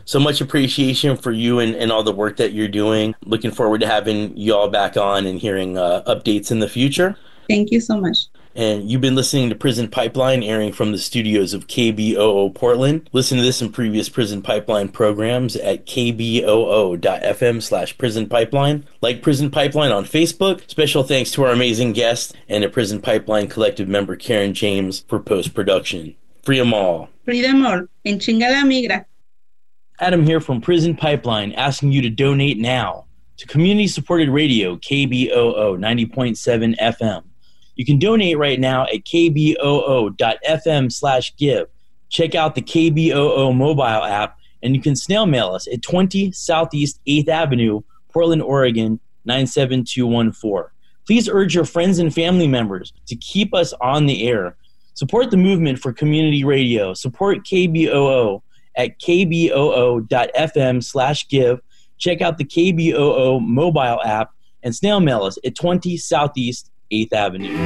So much appreciation for you and all the work that you're doing. Looking forward to having you all back on and hearing updates in the future. Thank you so much. And you've been listening to Prison Pipeline, airing from the studios of KBOO Portland. Listen to this and previous Prison Pipeline programs at kboo.fm/Prison Pipeline. Like Prison Pipeline on Facebook. Special thanks to our amazing guest and a Prison Pipeline Collective member, Karen James, for post-production. Free 'em all. Freedom all. En chinga la migra. Adam here from Prison Pipeline, asking you to donate now to community-supported radio, KBOO 90.7 FM. You can donate right now at kboo.fm/give. Check out the KBOO mobile app, and you can snail mail us at 20 Southeast 8th Avenue, Portland, Oregon, 97214. Please urge your friends and family members to keep us on the air. Support the movement for community radio. Support KBOO at kboo.fm/give. Check out the KBOO mobile app and snail mail us at 20 Southeast 8th Avenue.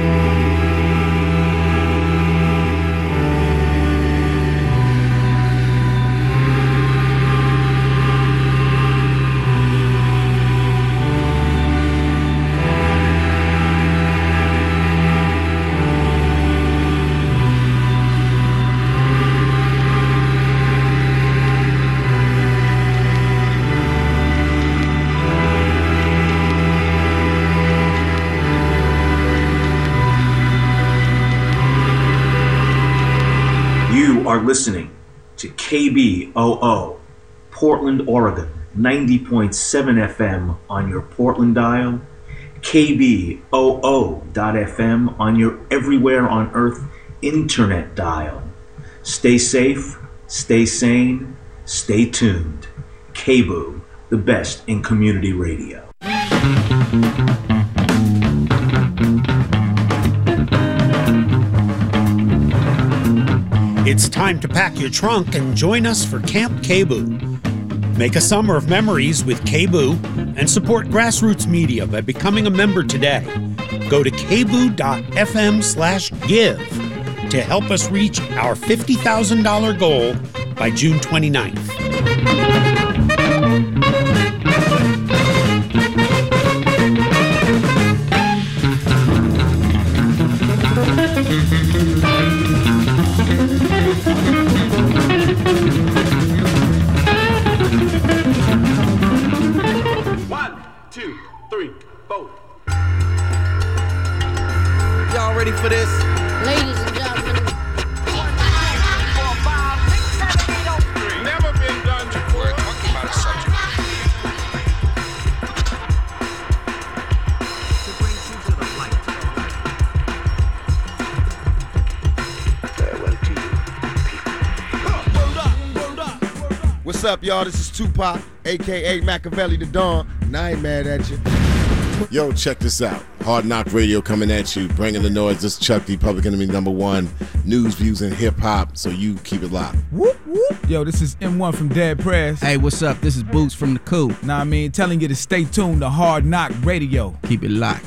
Are listening to KBOO, Portland, Oregon, 90.7 FM on your Portland dial, KBOO.FM on your everywhere on earth internet dial. Stay safe, stay sane, stay tuned. KBOO, the best in community radio. It's time to pack your trunk and join us for Camp KBOO. Make a summer of memories with KBOO and support grassroots media by becoming a member today. Go to kboo.fm/give to help us reach our $50,000 goal by June 29th. For this, ladies and gentlemen, never been done before. We're talking about a subject to bring you to the light. Farewell to you, people. What's up, y'all? This is Tupac, aka Machiavelli the Don, and I ain't mad at you. Yo, check this out. Hard Knock Radio coming at you, bringing the noise. This is Chuck D, Public Enemy #1. News, views, and hip-hop, so you keep it locked. Whoop, whoop. Yo, this is M1 from Dead Press. Hey, what's up? This is Boots from The Coup. Nah, I mean, telling you to stay tuned to Hard Knock Radio. Keep it locked.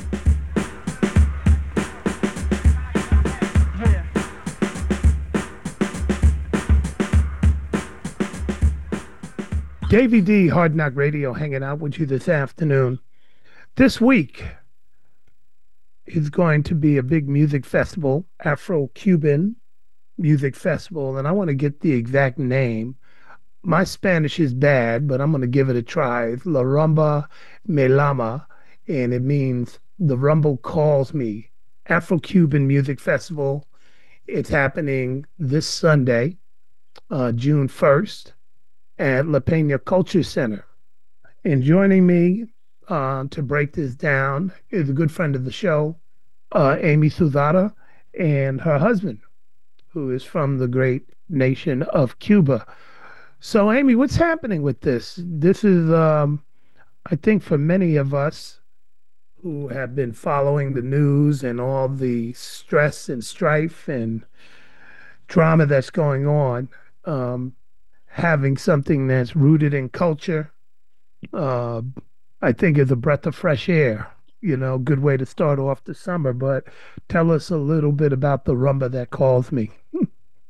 Davey D, Hard Knock Radio, hanging out with you this afternoon. This week is going to be a big music festival, Afro-Cuban Music Festival, and I want to get the exact name. My Spanish is bad, but I'm going to give it a try. It's La Rumba Me Llama, and it means The Rumble Calls Me. Afro-Cuban Music Festival. It's happening this Sunday, June 1st, at La Peña Culture Center. And joining me to break this down is a good friend of the show, Amy Suzada, and her husband, who is from the great nation of Cuba. So, Amy, what's happening with this? This is, I think, for many of us who have been following the news and all the stress and strife and drama that's going on, having something that's rooted in culture, I think is a breath of fresh air. You know, good way to start off the summer. But tell us a little bit about the rumba that calls me.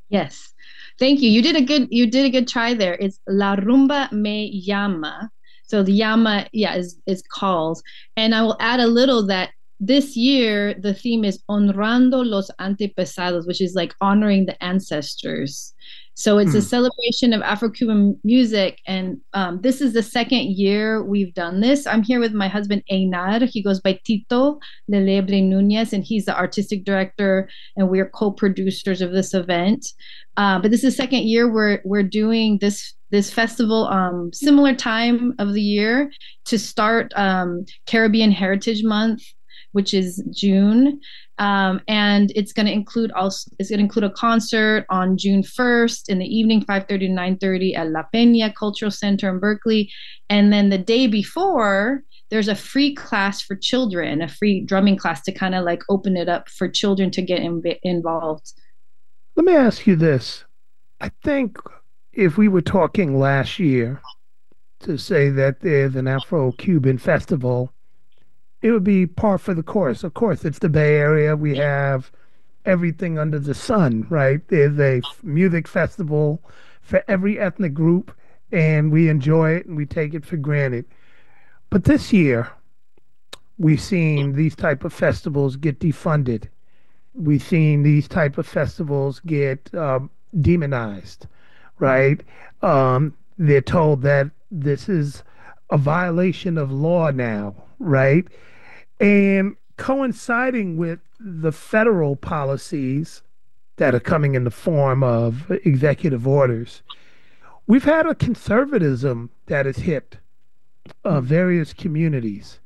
Yes. Thank you. You did a good try there. It's La Rumba Me Llama. So the llama, yeah, is calls. And I will add a little that this year the theme is Honrando los Antepasados, which is like honoring the ancestors. So it's a celebration of Afro-Cuban music, and this is the second year we've done this. I'm here with my husband Einar. He goes by Tito Leleble Nunez, and he's the artistic director, and we're co-producers of this event. But this is the second year we're doing this festival, similar time of the year to start Caribbean Heritage Month, which is June. And it's going to include a concert on June 1st in the evening, 5:30 to 9:30 at La Peña Cultural Center in Berkeley. And then the day before, there's a free class for children, a free drumming class to kind of like open it up for children to get involved. Let me ask you this. I think if we were talking last year to say that there's an Afro-Cuban festival, it would be par for the course. Of course, it's the Bay Area. We have everything under the sun, right? There's a music festival for every ethnic group, and we enjoy it and we take it for granted. But this year, we've seen these type of festivals get defunded. We've seen these type of festivals get demonized, right? They're told that this is a violation of law now, right? And coinciding with the federal policies that are coming in the form of executive orders, we've had a conservatism that has hit various communities.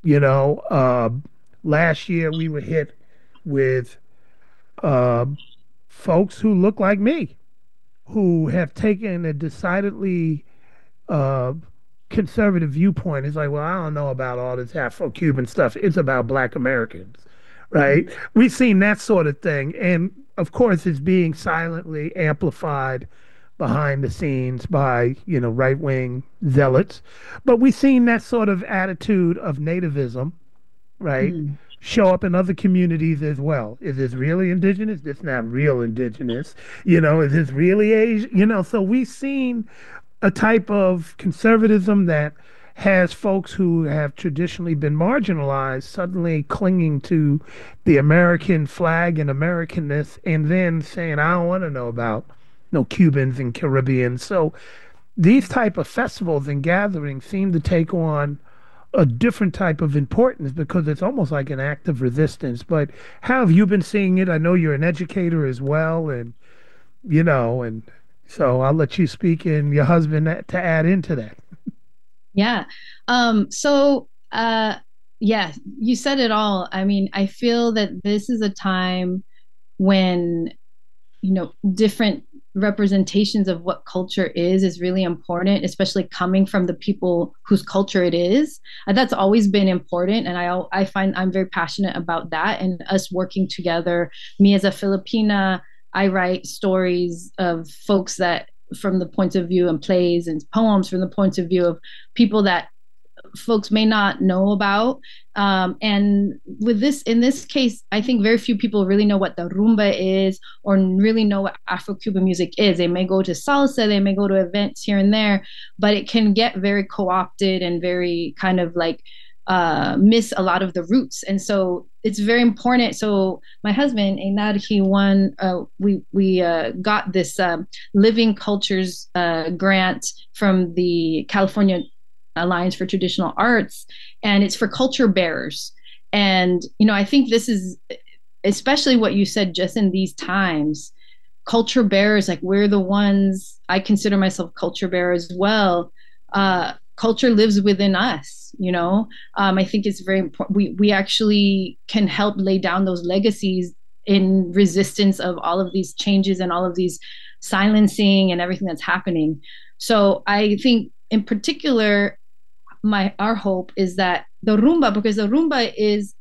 Last year we were hit with folks who look like me, who have taken a decidedly conservative viewpoint. It's like, well, I don't know about all this Afro-Cuban stuff. It's about Black Americans, right? We've seen that sort of thing. And of course, it's being silently amplified behind the scenes by, right-wing zealots. But we've seen that sort of attitude of nativism, right, show up in other communities as well. Is this really indigenous? It's not real indigenous. Is this really Asian? So we've seen a type of conservatism that has folks who have traditionally been marginalized suddenly clinging to the American flag and Americanness, and then saying, I don't want to know about no Cubans and Caribbeans. So these type of festivals and gatherings seem to take on a different type of importance because it's almost like an act of resistance. But how have you been seeing it? I know you're an educator as well, and so I'll let you speak and your husband to add into that. Yeah. Yeah, you said it all. I mean, I feel that this is a time when, different representations of what culture is really important, especially coming from the people whose culture it is. And that's always been important. And I find I'm very passionate about that and us working together. Me as a Filipina, I write stories of folks that from the point of view and plays and poems from the point of view of people that folks may not know about. And in this case, I think very few people really know what the rumba is or really know what Afro-Cuban music is. They may go to salsa, they may go to events here and there, but it can get very co-opted and very kind of like miss a lot of the roots. And so it's very important. So my husband, Einar, he won, we got this Living Cultures grant from the California Alliance for Traditional Arts, and it's for culture bearers. And, I think this is especially what you said just in these times, culture bearers, like we're the ones, I consider myself culture bearer as well. Culture lives within us, I think it's very important. We actually can help lay down those legacies in resistance of all of these changes and all of these silencing and everything that's happening. So I think in particular, our hope is that the rumba, because the rumba is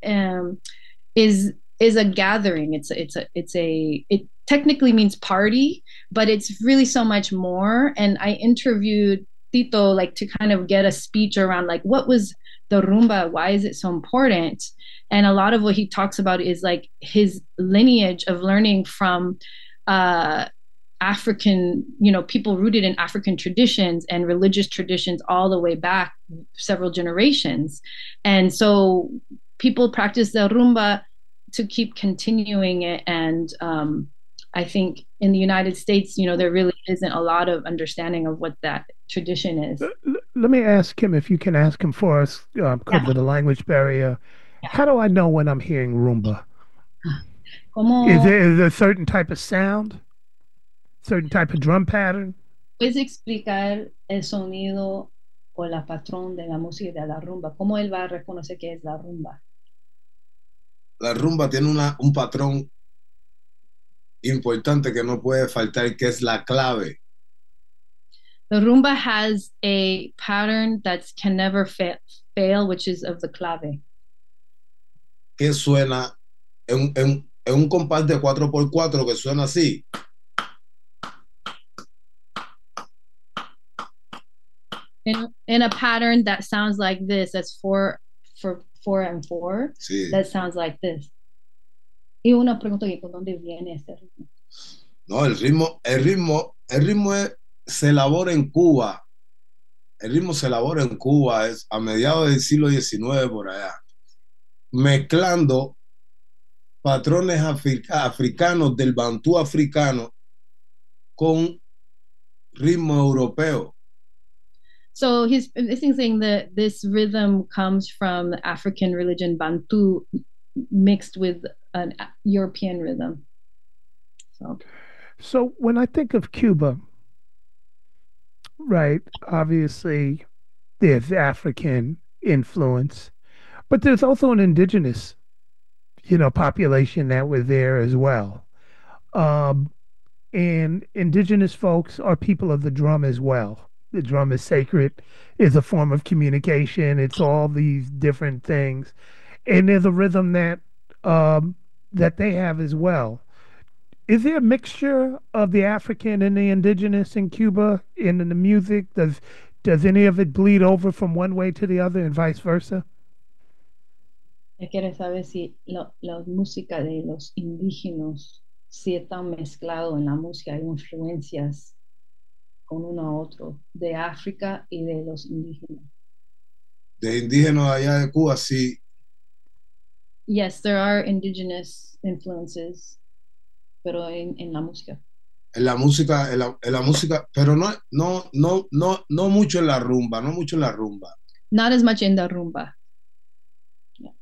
a gathering. It technically means party, but it's really so much more. And I interviewed Tito like to kind of get a speech around like what was the rumba, why is it so important? And a lot of what he talks about is like his lineage of learning from African, people rooted in African traditions and religious traditions all the way back several generations. And so people practice the rumba to keep continuing it. And I think in the United States, there really isn't a lot of understanding of what that tradition is. Let me ask him, if you can ask him for us, because of the language barrier. Yeah. How do I know when I'm hearing rumba? Is there a certain type of sound? Certain type of drum pattern? ¿Puedes explicar el sonido o la patrón de la música de la rumba? ¿Cómo él va a reconocer que es la rumba? La rumba tiene un patrón importante que no puede faltar, que es la clave. The rumba has a pattern that can never fail, which is of the clave. Que suena en un compás de 4x4 que suena así. In a pattern that sounds like this, that's 4 and 4. Sí. That sounds like this. Y una pregunta que ¿con dónde viene este ritmo? No, el ritmo se elabora en Cuba. El ritmo se elabora en Cuba, es a mediados del siglo XIX por allá, mezclando patrones africanos del bantú africano con ritmo europeo. So he's saying that this rhythm comes from the African religion Bantu mixed with an European rhythm. So when I think of Cuba, right, obviously there's African influence, but there's also an indigenous, population that was there as well. And indigenous folks are people of the drum as well. The drum is sacred, is a form of communication. It's all these different things. And there's a rhythm that they have as well. Is there a mixture of the African and the indigenous in Cuba in the music? Does any of it bleed over from one way to the other and vice versa? Quiero saber si la música de los indígenas si están mezclados en la música, hay influencias con uno a otro, de África y de los indígenas. De indígenas allá de Cuba, sí. Yes, there are indigenous influences, pero en la música. En la música, pero no mucho en la rumba, no mucho en la rumba. Not as much in the rumba. Yeah.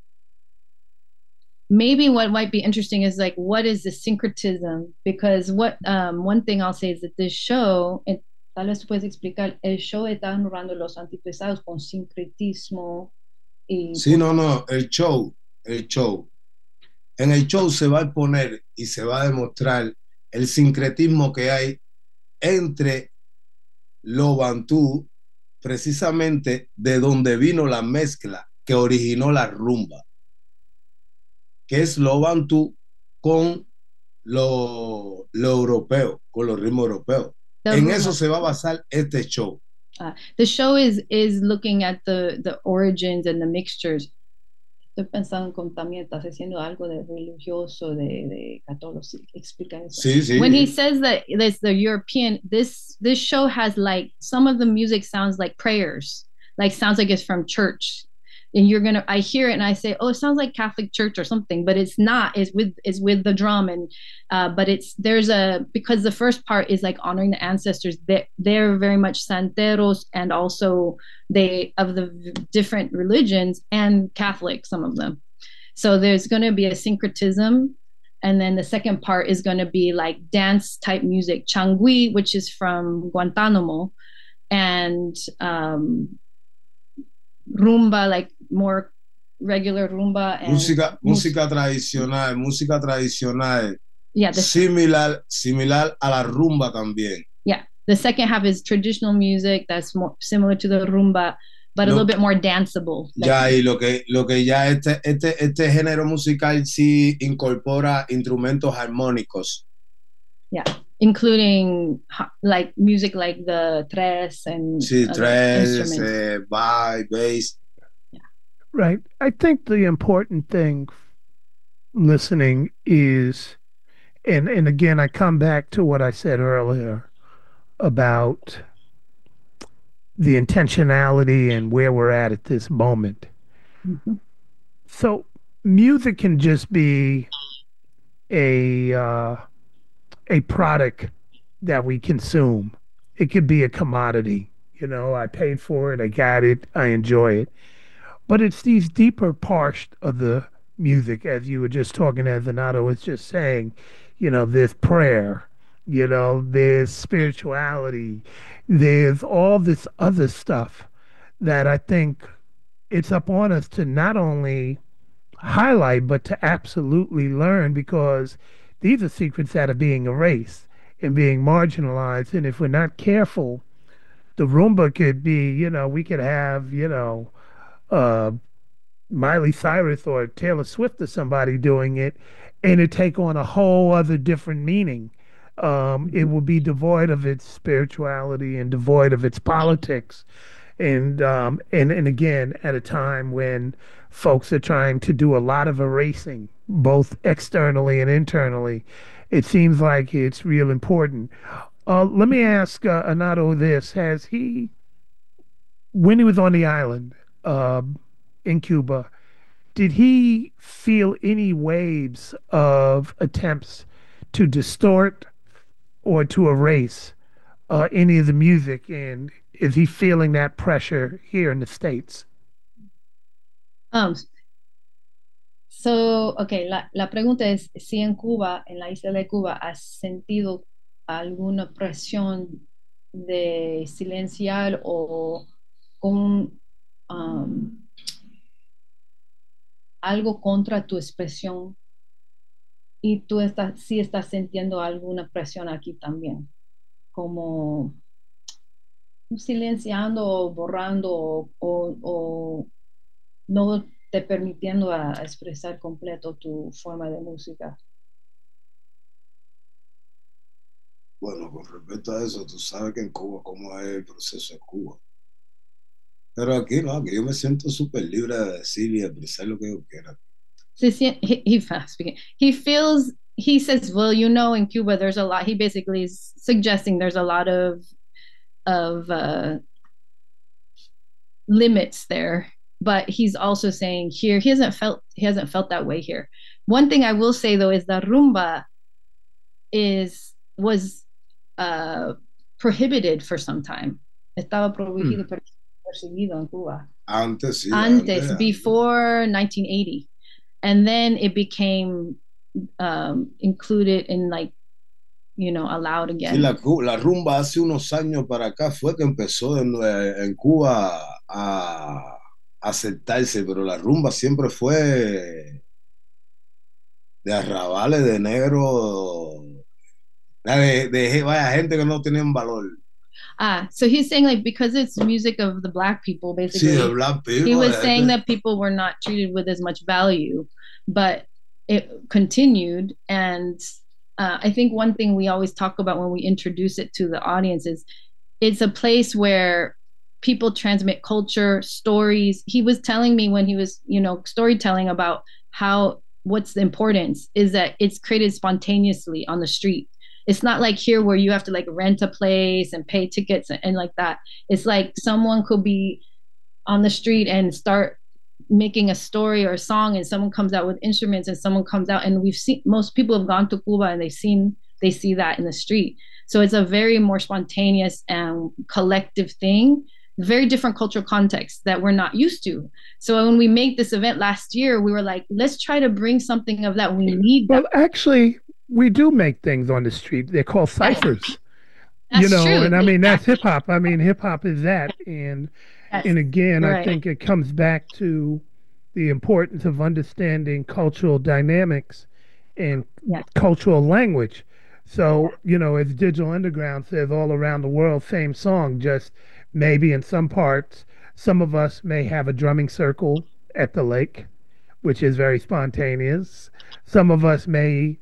Maybe what might be interesting is like, what is the syncretism? Because one thing I'll say is that this show, tal vez puedes explicar, el show está honrando los antepasados con sincretismo. Sí, no, el show. En el show se va a exponer y se va a demostrar el sincretismo que hay entre lo bantú, precisamente de donde vino la mezcla que originó la rumba, que es lo bantú con lo europeo, con los ritmos europeos. En eso se va a basar este show. The show is looking at the origins and the mixtures. Estoy pensando que también estás haciendo algo de religioso, de católico. Explica eso. Sí. When he says that there's the European, this show has like, some of the music sounds like prayers, like sounds like it's from church. And I hear it and I say, oh, it sounds like Catholic Church or something, but it's not. It's with the drum and but because the first part is like honoring the ancestors. They're very much santeros and also they of the different religions and Catholic, some of them. So there's going to be a syncretism, and then the second part is going to be like dance type music, changui, which is from Guantanamo, and rumba, like more regular rumba. And música tradicional. Yeah, similar a la rumba también. Yeah, the second half is traditional music that's more similar to the rumba, but a little bit more danceable. Ya, y lo que ya este género musical sí incorpora instrumentos armónicos. Yeah, including like music like the tres and tres, bass. Yeah. Right. I think the important thing listening is, And again, I come back to what I said earlier about the intentionality and where we're at this moment. Mm-hmm. So music can just be a product that we consume. It could be a commodity. You know, I paid for it, I got it, I enjoy it. But it's these deeper parts of the music, as you were just talking, as Renato was just saying, you know, there's prayer, you know, there's spirituality, there's all this other stuff that I think it's up on us to not only highlight, but to absolutely learn, because these are secrets that are being erased and being marginalized. And if we're not careful, the Roomba could be, you know, we could have, you know, Miley Cyrus or Taylor Swift or somebody doing it, and it take on a whole other different meaning. It will be devoid of its spirituality and devoid of its politics. And again, at a time when folks are trying to do a lot of erasing, both externally and internally, it seems like it's real important. Let me ask Anato this: Has he, when he was on the island in Cuba, did he feel any waves of attempts to distort or to erase any of the music? And is he feeling that pressure here in the States? Okay, la pregunta es si en Cuba, en la isla de Cuba, has sentido alguna presión de silenciar o con algo contra tu expresión, y tú sí estás sintiendo alguna presión aquí también, como silenciando o borrando o no te permitiendo a expresar completo tu forma de música. Bueno, con respecto a eso, tú sabes que en Cuba, cómo es el proceso en Cuba. Pero aquí no, aquí yo me siento súper libre de decir y expresar lo que yo quiera. He feels, he says, well, you know, in Cuba, there's a lot, he basically is suggesting there's a lot of limits there, but he's also saying here, he hasn't felt that way here. One thing I will say though is that rumba was prohibited for some time. Estaba prohibido, perseguido en Cuba. Antes, before 1980. And then it became included in, like, you know, allowed again. Sí, la rumba hace unos años para acá fue que empezó en Cuba a aceptarse, pero la rumba siempre fue de arrabales, de negro, de vaya gente que no tenían valor. So he's saying, like, because it's music of the black people, basically. Sí, the black people. He was saying that people were not treated with as much value, but it continued. And I think one thing we always talk about when we introduce it to the audience is it's a place where people transmit culture, stories. He was telling me when he was, you know, storytelling about how what's the importance is that it's created spontaneously on the street. It's not like here where you have to like rent a place and pay tickets and like that. It's like someone could be on the street and start making a story or a song, and someone comes out with instruments and someone comes out, and we've seen, most people have gone to Cuba and they see that in the street. So it's a very more spontaneous and collective thing, very different cultural context that we're not used to. So when we made this event last year, we were like, let's try to bring something of that. We need that. Well, actually, we do make things on the street. They're called ciphers. That's you know, true. And I mean, that's hip hop. I mean, hip hop is that. And again, right. I think it comes back to the importance of understanding cultural dynamics and cultural language. So, you know, as Digital Underground says, all around the world, same song, just maybe in some parts, some of us may have a drumming circle at the lake, which is very spontaneous. Some of us may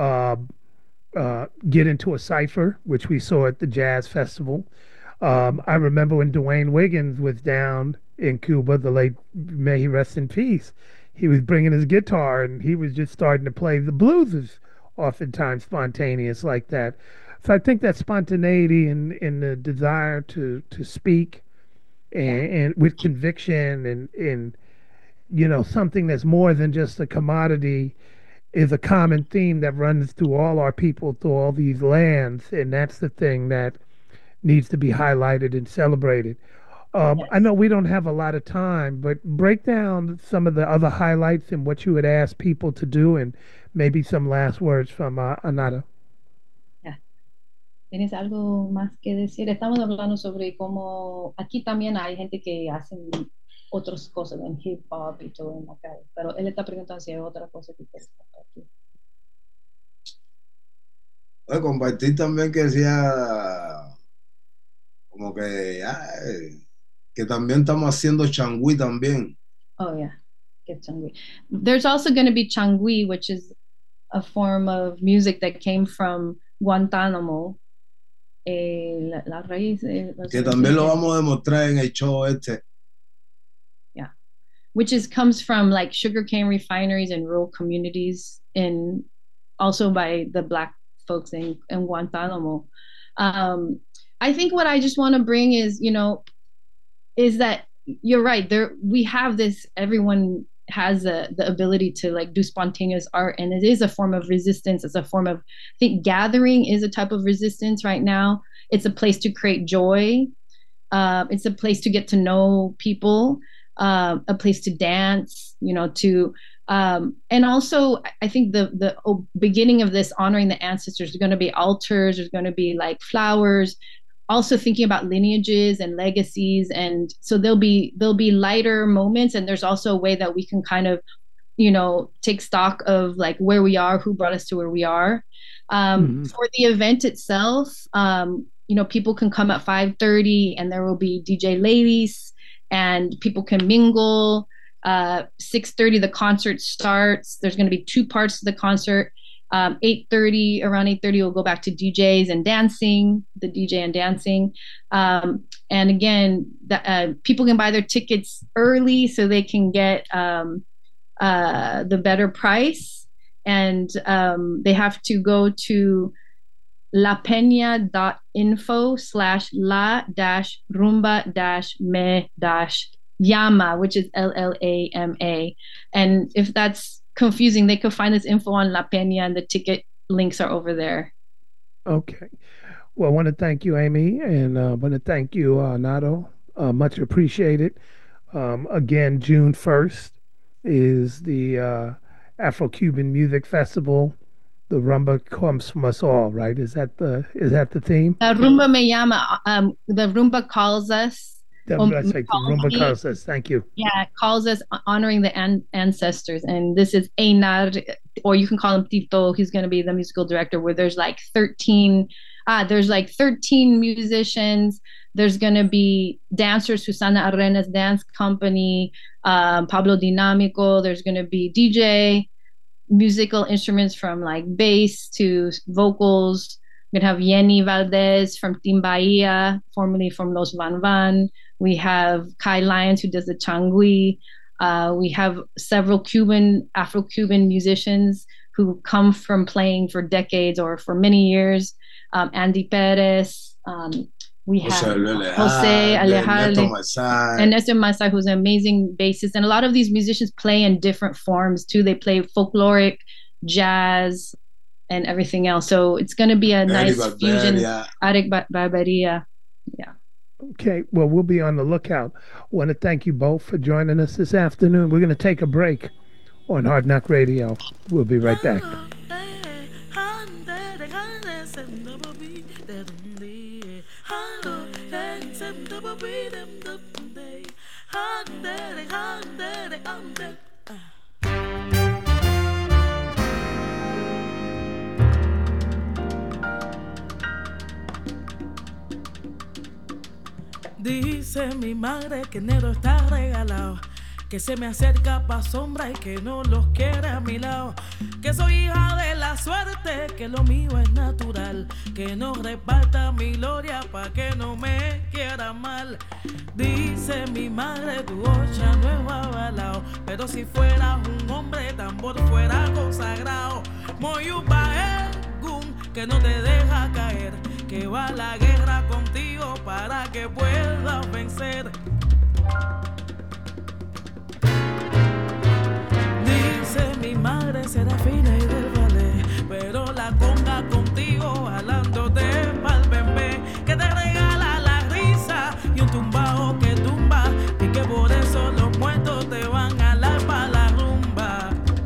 get into a cipher, which we saw at the Jazz Festival. I remember when Dwayne Wiggins was down in Cuba, the late, may he rest in peace, he was bringing his guitar and he was just starting to play the blues oftentimes spontaneous like that. So I think that spontaneity and the desire to speak and with conviction and you know, something that's more than just a commodity is a common theme that runs through all our people, through all these lands, and that's the thing that needs to be highlighted and celebrated. I know we don't have a lot of time, but break down some of the other highlights and what you would ask people to do, and maybe some last words from Anata. ¿Tienes algo más que decir? Estamos hablando sobre cómo aquí también hay gente que hacen otras cosas en hip hop y todo en la calle, pero él está preguntando si hay otra cosa que quiere aquí. Bueno, compartir también que decía como que también estamos haciendo changüí también. Oh yeah, get changüí. There's also going to be changüí, which is a form of music that came from Guantánamo. La raíz, que también lo vamos a demostrar en el show este. Which comes from like sugarcane refineries in rural communities, and also by the Black folks in Guantanamo. I think what I just want to bring is, is that you're right. We have this. Everyone has the ability to like do spontaneous art, and it is a form of resistance. It's a form of, I think, gathering is a type of resistance right now. It's a place to create joy. It's a place to get to know people. A place to dance, and also I think the beginning of this honoring the ancestors, there's going to be altars, there's going to be like flowers, also thinking about lineages and legacies, and so there'll be lighter moments, and there's also a way that we can kind of take stock of like where we are, who brought us to where we are. For the event itself, people can come at 5:30, and there will be DJ ladies. And people can mingle. 6:30, the concert starts. There's going to be 2 parts to the concert. 8:30, around 8:30, we'll go back to DJs and dancing, the DJ and dancing. And again, people can buy their tickets early so they can get the better price. And they have to go to lapena.info/la-rumba-me-llama, which is LLAMA. And if that's confusing, they could find this info on La Peña, and the ticket links are over there. Okay. Well, I want to thank you, Amy, and I want to thank you, Nato. Much appreciated. Again, June 1st is the Afro-Cuban Music Festival. The rumba comes from us all, right? Is that the theme? Rumba me llama. The rumba calls us. The rumba calls us. Thank you. Yeah, it calls us, honoring the ancestors. And this is Einar, or you can call him Tito. He's going to be the musical director. Where there's like 13 musicians. There's going to be dancers, Susana Arenas Dance Company, Pablo Dinamico. There's going to be DJ. Musical instruments from like bass to vocals. We're going to have Yenny Valdez from Team Bahia, formerly from Los Van Van. We have Kai Lyons, who does the changüí. We have several Afro-Cuban musicians who come from playing for decades or for many years. Andy Perez. We have Jose Alejandro and Nestor Masai, who's an amazing bassist. And a lot of these musicians play in different forms too. They play folkloric, jazz, and everything else. So it's going to be a nice fusion. Eric Barberia. Yeah. Okay. Well, we'll be on the lookout. I want to thank you both for joining us this afternoon. We're going to take a break on Hard Knock Radio. We'll be right back. Dice mi madre que enero está regalado, que se me acerca pa' sombra y que no los quiere a mi lado, que soy hija de la mala suerte, que lo mío es natural, que no reparta mi gloria pa' que no me quiera mal. Dice mi madre, tu ocha no es avalao, pero si fueras un hombre tambor fuera consagrado. Moyuba Egun, que no te deja caer, que va a la guerra contigo para que puedas vencer. Dice mi madre, Serafina y del ballet, pero la conga contigo jalándote pa'l bembé, que te regala la risa y un tumbao que tumba, y que por eso los muertos te van a la pa' la rumba.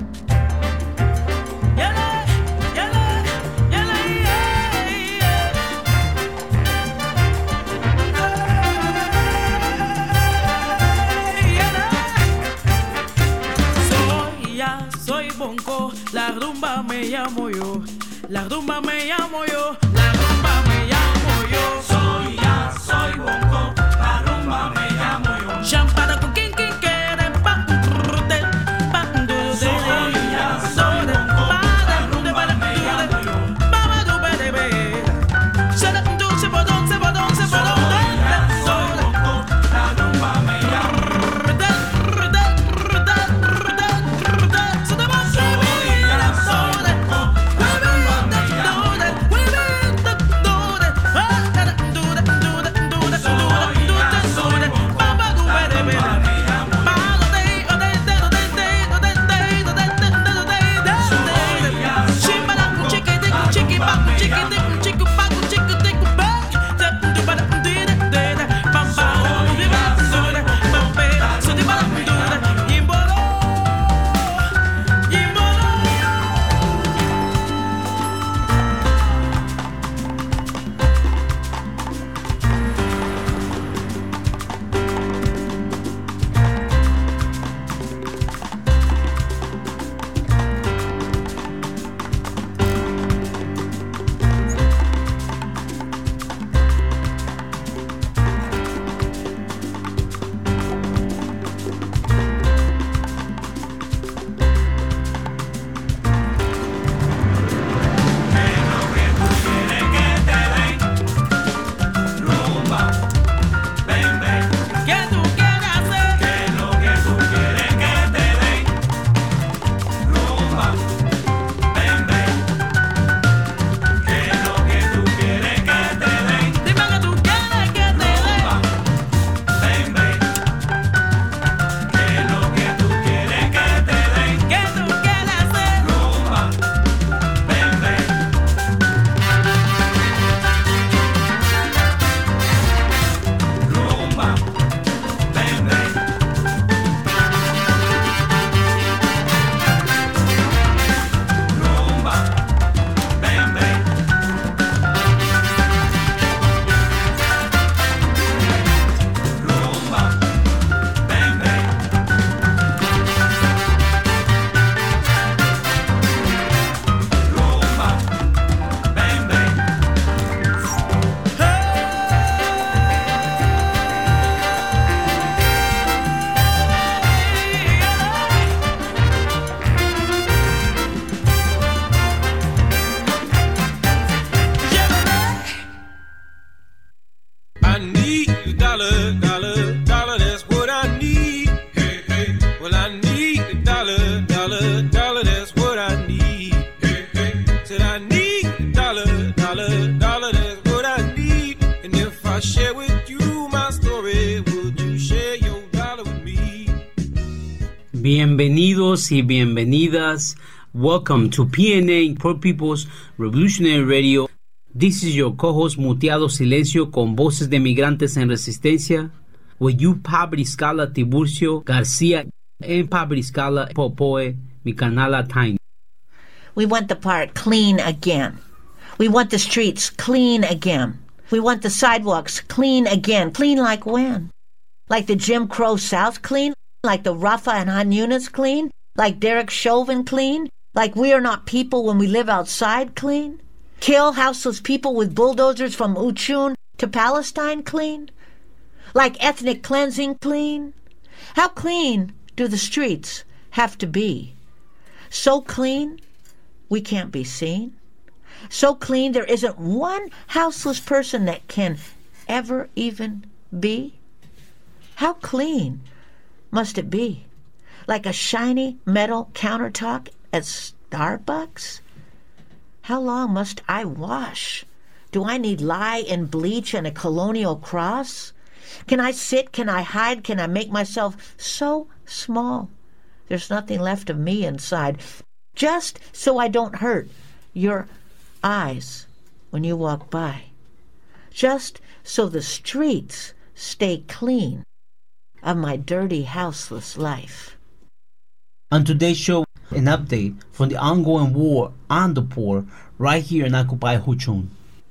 Soy bonco, la rumba me llamo yo, la rumba me llamo yo, la rumba me llamo yo. Soy bonco, la rumba me llamo yo. Champara con quien quiere pa de pa de. Soy bonco, la rumba me llamo yo. Mama do bere bere. Se bodon, se bodon, se bodon. Soy bonco, la rumba me llamo yo. Bienvenidos y bienvenidas. Welcome to PNA, Poor People's Revolutionary Radio. This is your co-host Muteado Silencio con voces de migrantes en resistencia. With you, Pabriscala Tiburcio García and Pabriscala Popoe Micanala Tain. We want the park clean again. We want the streets clean again. We want the sidewalks clean again. Clean like when? Like the Jim Crow South clean? Like the Rafa and Han Yunis clean? Like Derek Chauvin clean? Like we are not people when we live outside clean? Kill houseless people with bulldozers from Uchun to Palestine clean? Like ethnic cleansing clean? How clean do the streets have to be? So clean we can't be seen. So clean there isn't one houseless person that can ever even be. How clean must it be? Like a shiny metal countertop at Starbucks? How long must I wash? Do I need lye and bleach and a colonial cross? Can I sit? Can I hide? Can I make myself so small? There's nothing left of me inside, just so I don't hurt your eyes when you walk by. Just so the streets stay clean of my dirty, houseless life. On today's show, an update from the ongoing war on the poor right here in Occupy Huchun.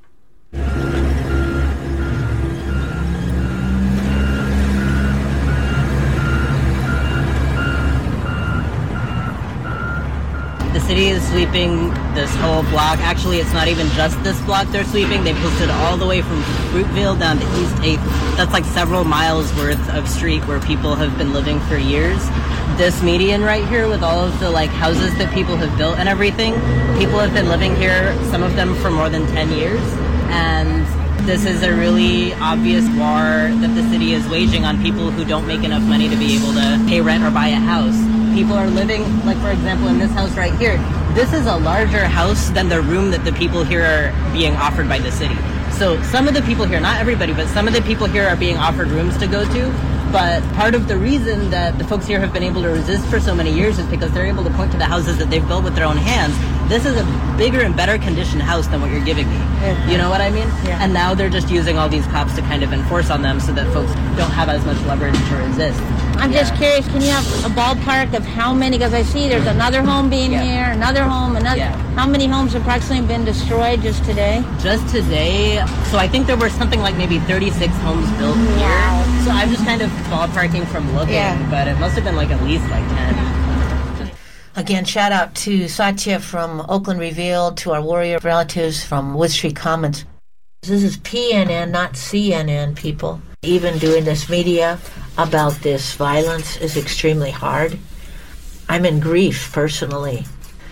The city is sweeping this whole block. Actually, it's not even just this block they're sweeping. They posted all the way from Fruitville down to East 8th. That's like several miles worth of street where people have been living for years. This median right here with all of the like houses that people have built and everything, people have been living here, some of them for more than 10 years. And this is a really obvious war that the city is waging on people who don't make enough money to be able to pay rent or buy a house. People are living, like for example, in this house right here. This is a larger house than the room that the people here are being offered by the city. So some of the people here, not everybody, but some of the people here are being offered rooms to go to. But part of the reason that the folks here have been able to resist for so many years is because they're able to point to the houses that they've built with their own hands. This is a bigger and better conditioned house than what you're giving me. You know what I mean? Yeah. And now they're just using all these cops to kind of enforce on them so that folks don't have as much leverage to resist. I'm just curious, can you have a ballpark of how many, because I see there's another home being here, another home, another. How many homes have approximately been destroyed just today? Just today, so I think there were something like maybe 36 homes built here. So I'm just kind of ballparking from looking, but it must have been like at least like 10. Again, shout out to Satya from Oakland Revealed, to our warrior relatives from Wood Street Commons. This is PNN, not CNN, people. Even doing this media about this violence is extremely hard. I'm in grief, personally.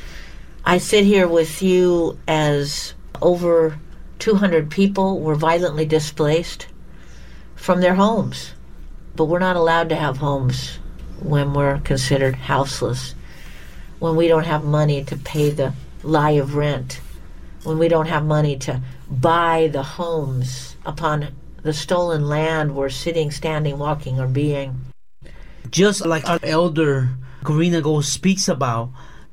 I sit here with you as over 200 people were violently displaced from their homes. But we're not allowed to have homes when we're considered houseless, when we don't have money to pay the lie of rent, when we don't have money to buy the homes upon the stolen land we're sitting, standing, walking, or being. Just like our elder Corina Gold speaks about,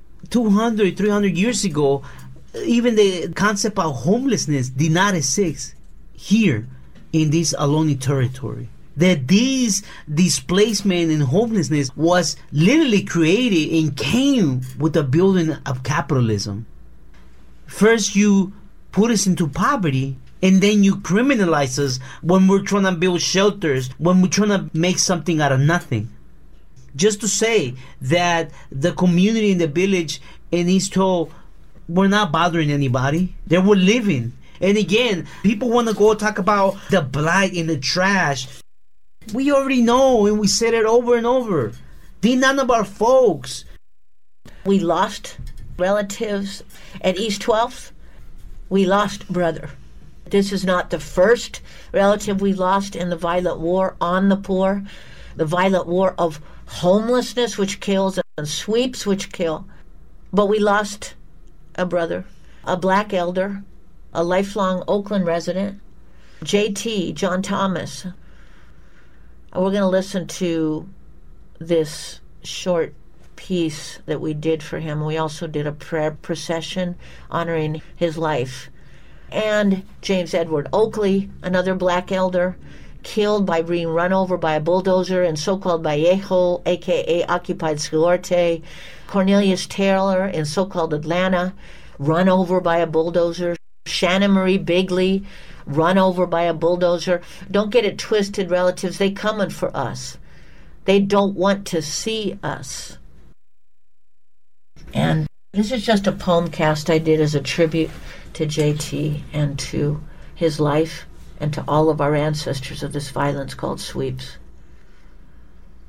200, 300 years ago, even the concept of homelessness did not exist here in this Ohlone territory. That this displacement and homelessness was literally created and came with the building of capitalism. First you put us into poverty, and then you criminalize us when we're trying to build shelters, when we're trying to make something out of nothing. Just to say that the community in the village in East Toll were not bothering anybody. They were living. And again, people want to go talk about the blight and the trash. We already know, and we said it over and over. They're none of our folks. We lost relatives at East 12th. We lost brother. This is not the first relative we lost in the violent war on the poor, the violent war of homelessness, which kills, and sweeps, which kill. But we lost a brother, a black elder, a lifelong Oakland resident, JT, John Thomas. We're going to listen to this short piece that we did for him. We also did a prayer procession honoring his life. And James Edward Oakley, another black elder, killed by being run over by a bulldozer in so-called Vallejo, a.k.a. occupied Squirte. Cornelius Taylor in so-called Atlanta, run over by a bulldozer. Shannon Marie Bigley, run over by a bulldozer. Don't get it twisted, relatives. They coming for us. They don't want to see us. And this is just a poem cast I did as a tribute to JT and to his life and to all of our ancestors of this violence called sweeps.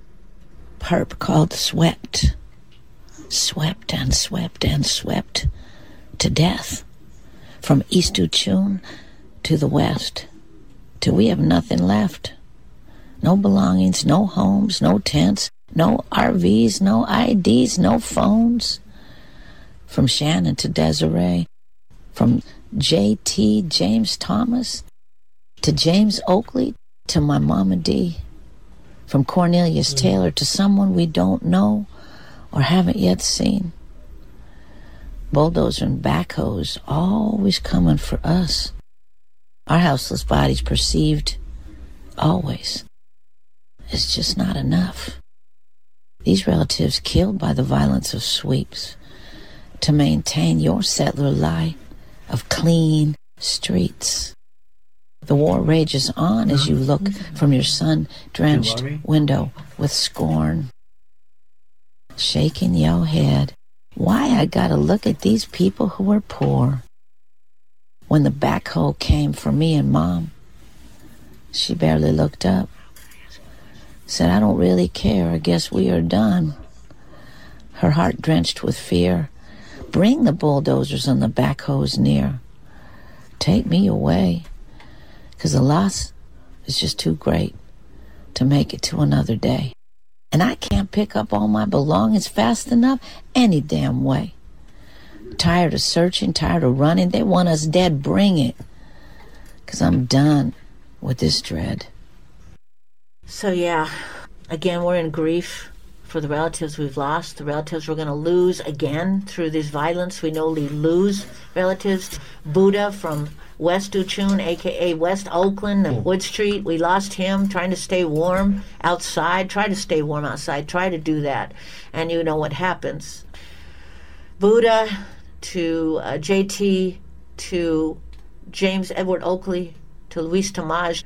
Harp called Swept. Swept and swept and swept to death. From East Uchun to the west, till we have nothing left. No belongings, no homes, no tents, no RVs, no IDs, no phones. From Shannon to Desiree, from JT James Thomas to James Oakley to my Mama D, from Cornelius Taylor to someone we don't know or haven't yet seen. Bulldozer and backhoes always coming for us. Our houseless bodies perceived always. It's just not enough. These relatives killed by the violence of sweeps to maintain your settler lie of clean streets. The war rages on as you look from your sun-drenched window with scorn. Shaking your head. Why I gotta look at these people who are poor? When the backhoe came for me and Mom, she barely looked up. Said, I don't really care. I guess we are done. Her heart drenched with fear. Bring the bulldozers and the backhoes near. Take me away. 'Cause the loss is just too great to make it to another day. And I can't pick up all my belongings fast enough any damn way. Tired of searching, tired of running. They want us dead. Bring it. 'Cause I'm done with this dread. So yeah, again, we're in grief for the relatives we've lost, the relatives we're going to lose again through this violence. We know we lose relatives. Buddha from West Uchun, a.k.a. West Oakland, Wood Street, we lost him trying to stay warm outside. Try to stay warm outside. Try to do that. And you know what happens. Buddha to JT to James Edward Oakley to Luis Tomaj.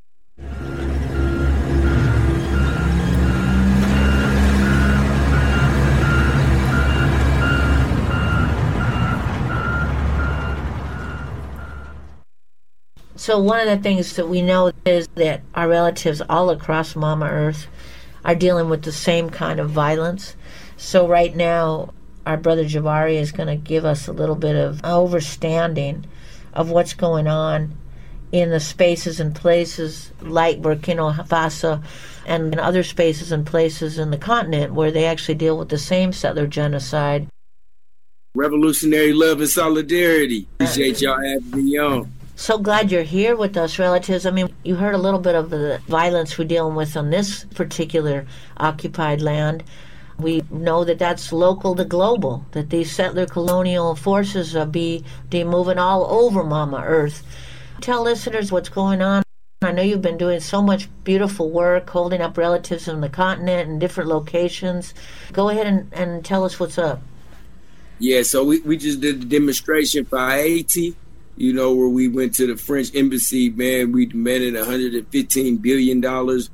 So one of the things that we know is that our relatives all across Mama Earth are dealing with the same kind of violence. So right now, our brother Jabari is going to give us a little bit of overstanding of what's going on in the spaces and places like Burkina Faso and in other spaces and places in the continent where they actually deal with the same settler genocide. Revolutionary love and solidarity. Appreciate y'all having me on. So glad you're here with us, relatives. I mean, you heard a little bit of the violence we're dealing with on this particular occupied land. We know that that's local to global, that these settler colonial forces are moving all over Mama Earth. Tell listeners what's going on. I know you've been doing so much beautiful work, holding up relatives on the continent and different locations. Go ahead and tell us what's up. Yeah, so we just did the demonstration for Haiti. You know, where we went to the French embassy, man, we demanded $115 billion that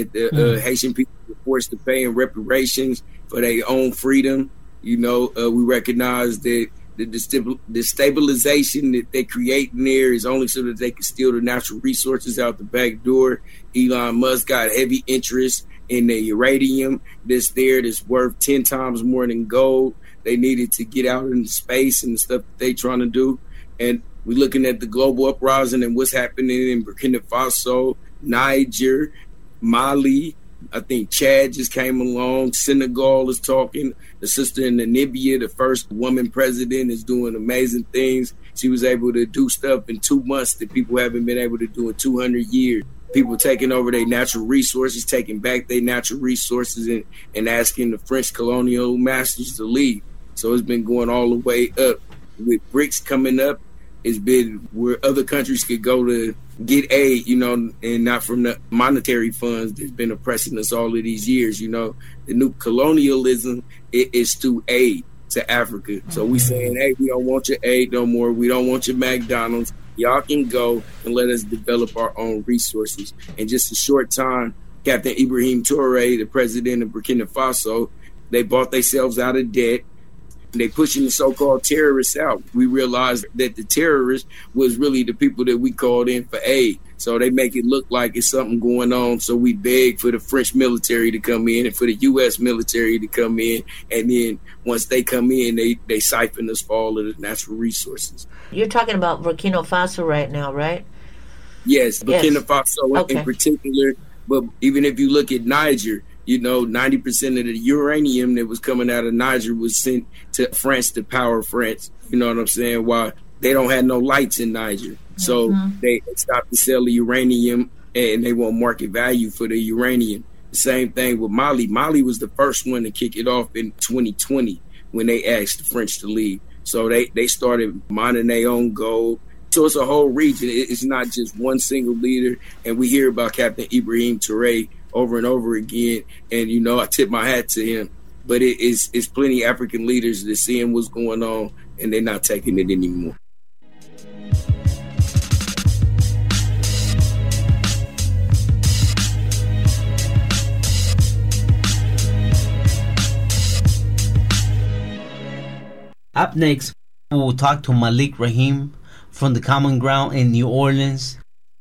the Haitian people were forced to pay in reparations for their own freedom. You know, we recognize that the destabilization that they create in there is only so that they can steal the natural resources out the back door. Elon Musk got heavy interest in the uranium that's there that's worth 10 times more than gold. They needed to get out into space and the stuff that they trying to do. And we're looking at the global uprising and what's happening in Burkina Faso, Niger, Mali. I think Chad just came along. Senegal is talking. The sister in Namibia, the first woman president, is doing amazing things. She was able to do stuff in 2 months that people haven't been able to do in 200 years. People taking over their natural resources, taking back their natural resources and asking the French colonial masters to leave. So it's been going all the way up. With BRICS coming up, it's been where other countries could go to get aid, you know, and not from the monetary funds that's been oppressing us all of these years. You know, the new colonialism is through aid to Africa. So we saying, hey, we don't want your aid no more. We don't want your McDonald's. Y'all can go and let us develop our own resources. In just a short time, Captain Ibrahim Touré, the president of Burkina Faso, they bought themselves out of debt. They pushing the so-called terrorists out. We realized that the terrorists was really the people that we called in for aid. So they make it look like it's something going on. So we beg for the French military to come in and for the U.S. military to come in. And then once they come in, they siphon us for all of the natural resources. You're talking about Burkina Faso right now, right? Yes, Burkina Faso in particular. But even if you look at Niger, 90% of the uranium that was coming out of Niger was sent to France to power France. You know what I'm saying? While they don't have no lights in Niger. So they stopped to sell the uranium and they want market value for the uranium. The same thing with Mali. Mali was the first one to kick it off in 2020 when they asked the French to leave. So they started mining their own gold. So it's a whole region. It's not just one single leader. And we hear about Captain Ibrahim Traoré over and over again. And, I tip my hat to him. But it's plenty of African leaders that seeing what's going on and they're not taking it anymore. Up next, we will talk to Malik Rahim from the Common Ground in New Orleans.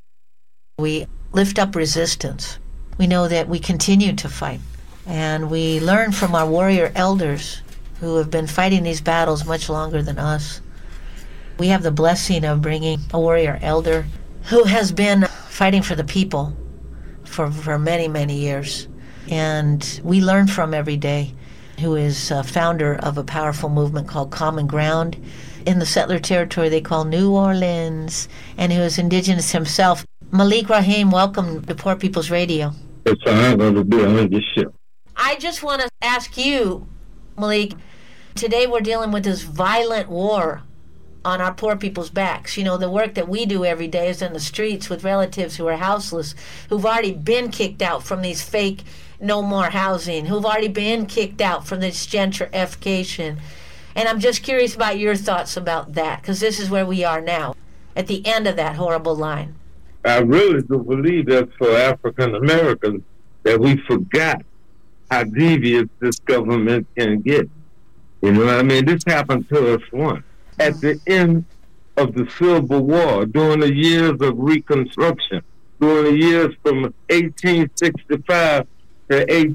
We lift up resistance. We know that we continue to fight. And we learn from our warrior elders who have been fighting these battles much longer than us. We have the blessing of bringing a warrior elder who has been fighting for the people for many, many years. And we learn from every day, who is founder of a powerful movement called Common Ground in the settler territory they call New Orleans, and who is indigenous himself. Malik Rahim, welcome to Poor People's Radio. It's an honor to be on this show. I just want to ask you, Malik, today we're dealing with this violent war on our poor people's backs. The work that we do every day is in the streets with relatives who are houseless, who've already been kicked out from these fake no more housing, who've already been kicked out from this gentrification. And I'm just curious about your thoughts about that, because this is where we are now, at the end of that horrible line. I really do believe that for African Americans, that we forgot how devious this government can get. This happened to us once. At the end of the Civil War, during the years of Reconstruction, during the years from 1865 to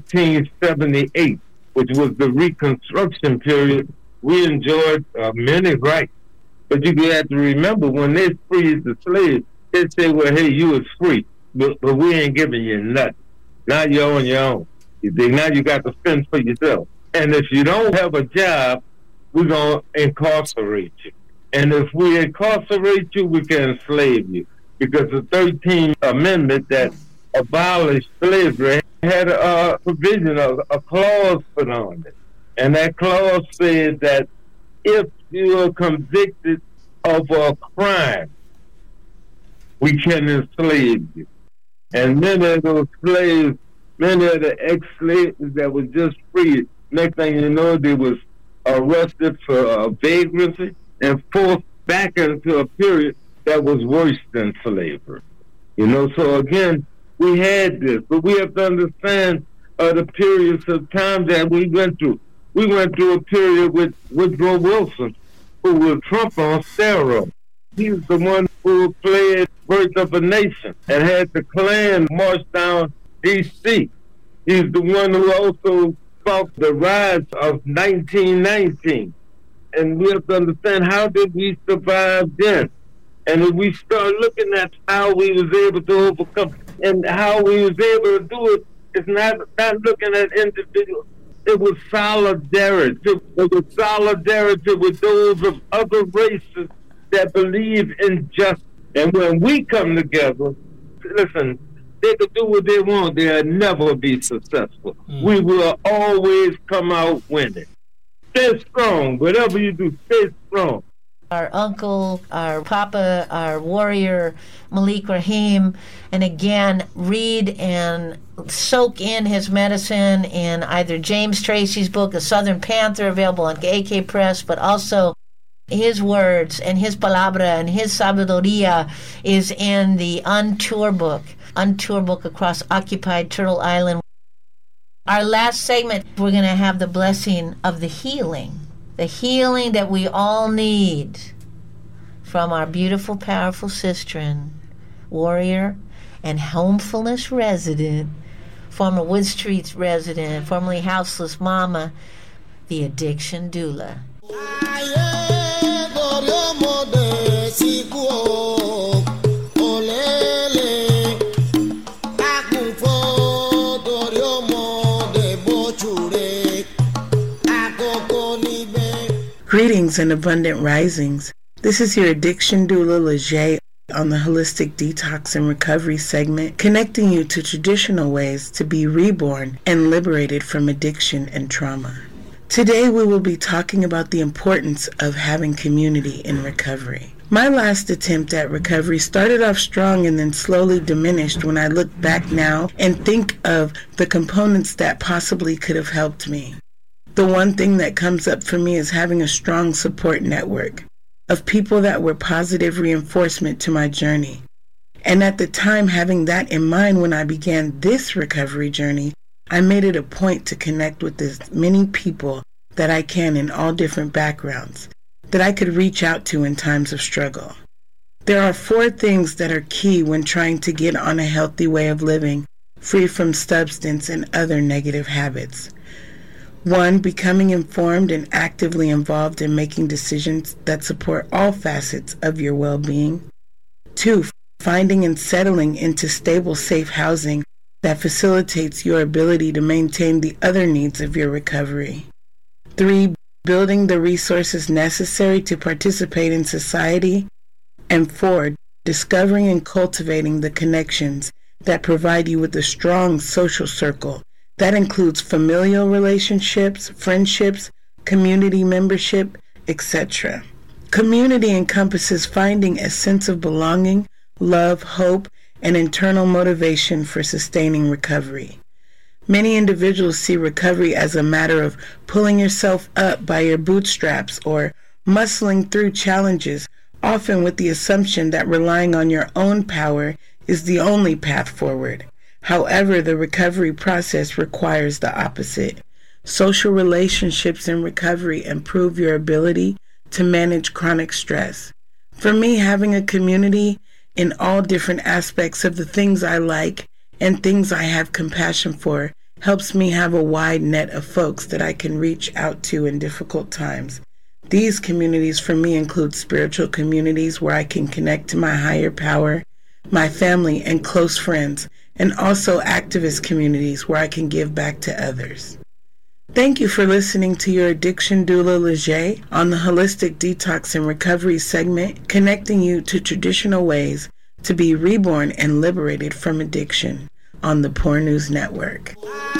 1878, which was the Reconstruction period, we enjoyed many rights. But you have to remember, when they freed the slaves, they say, well, hey, you was free, but we ain't giving you nothing. Now you're on your own. Now you got to fend for yourself. And if you don't have a job, we're going to incarcerate you. And if we incarcerate you, we can enslave you. Because the 13th Amendment that abolished slavery had a provision of a clause put on it. And that clause said that if you are convicted of a crime, we can enslave you. And many of those slaves, many of the ex-slaves that were just freed, next thing you know, they was arrested for vagrancy and forced back into a period that was worse than slavery. So again, we had this, but we have to understand the periods of time that we went through. We went through a period with Woodrow Wilson, who was Trump on steroids. He was the one who played Birth of a Nation and had the Klan march down D.C. He's the one who also fought the riots of 1919. And we have to understand, how did we survive then? And if we start looking at how we was able to overcome and how we was able to do it, it's not looking at individuals. It was solidarity. It was solidarity with those of other races that believe in justice. And when we come together, listen, they could do what they want. They'll never be successful. We will always come out winning. Stay strong. Whatever you do, stay strong. Our uncle, our papa, our warrior, Malik Rahim, and again, read and soak in his medicine in either James Tracy's book, The Southern Panther, available on AK Press, but also his words and his palabra and his sabiduría is in the Untour book across occupied Turtle Island. Our last segment, we're going to have the blessing of the healing that we all need from our beautiful, powerful sisterin, warrior, and homefulness resident, former Wood Street resident, formerly houseless mama, the addiction doula. Greetings and abundant risings. This is your addiction doula, Leger, on the Holistic Detox and Recovery segment, connecting you to traditional ways to be reborn and liberated from addiction and trauma. Today we will be talking about the importance of having community in recovery. My last attempt at recovery started off strong and then slowly diminished when I look back now and think of the components that possibly could have helped me. The one thing that comes up for me is having a strong support network of people that were positive reinforcement to my journey. And at the time, having that in mind when I began this recovery journey, I made it a point to connect with as many people that I can in all different backgrounds that I could reach out to in times of struggle. There are 4 things that are key when trying to get on a healthy way of living, free from substance and other negative habits. 1, becoming informed and actively involved in making decisions that support all facets of your well-being. 2, finding and settling into stable, safe housing that facilitates your ability to maintain the other needs of your recovery. 3, building the resources necessary to participate in society. And 4, discovering and cultivating the connections that provide you with a strong social circle that includes familial relationships, friendships, community membership, etc. Community encompasses finding a sense of belonging, love, hope, and internal motivation for sustaining recovery. Many individuals see recovery as a matter of pulling yourself up by your bootstraps or muscling through challenges, often with the assumption that relying on your own power is the only path forward. However, the recovery process requires the opposite. Social relationships in recovery improve your ability to manage chronic stress. For me, having a community in all different aspects of the things I like and things I have compassion for helps me have a wide net of folks that I can reach out to in difficult times. These communities for me include spiritual communities where I can connect to my higher power, my family and close friends, and also activist communities where I can give back to others. Thank you for listening to your addiction doula, Leger, on the Holistic Detox and Recovery segment, connecting you to traditional ways to be reborn and liberated from addiction on the Poor News Network.